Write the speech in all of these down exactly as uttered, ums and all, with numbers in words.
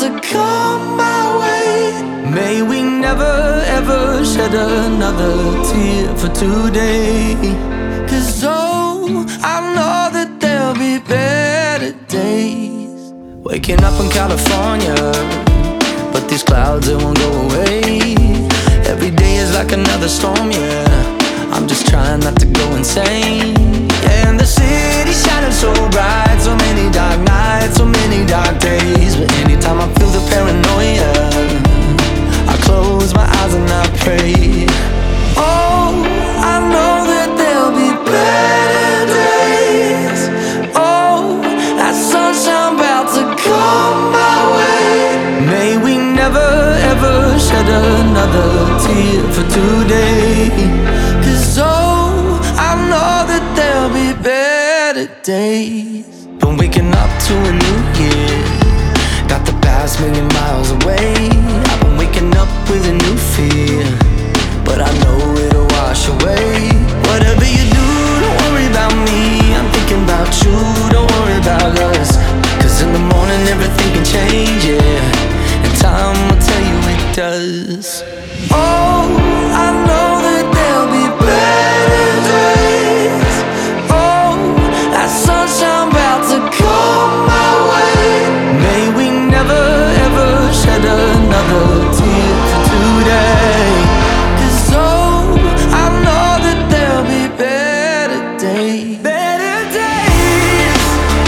to come my way. May we never ever shed another tear for today. Cause oh, I know that there'll be better days. Waking up in California, but these clouds, they won't go away. Every day is like another storm, yeah. I'm just trying not to go insane. Yeah, and the city's shining so bright, so many dark nights, so many dark days. But anytime I feel the paranoia, I close my eyes and I pray. Oh, I know that there'll be better days. Oh, that sunshine about to come my way. May we never ever shed another tear for today. Cause oh, I know that there'll be better days. Been waking up to a new year, got the past million miles away. I've been waking up with a new fear, but I know it'll wash away. Whatever you do, don't worry about me, I'm thinking about you, don't worry about us. Cause in the morning everything can change, yeah, and time will tell you it does. Oh, I know that there'll be better days. Oh, that sunshine about to come my way. May we never ever shed another tear for today. Cause oh, I know that there'll be better days. Better days.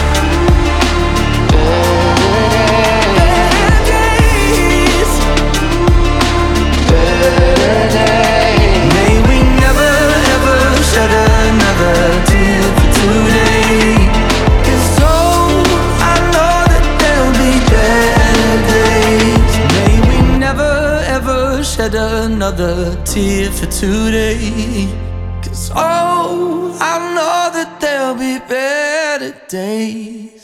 Better days. Better days. May we never ever shed another tear for today. Cause oh, I know that there'll be better days. May we never ever shed another tear for today. Cause oh, I know that there'll be better days.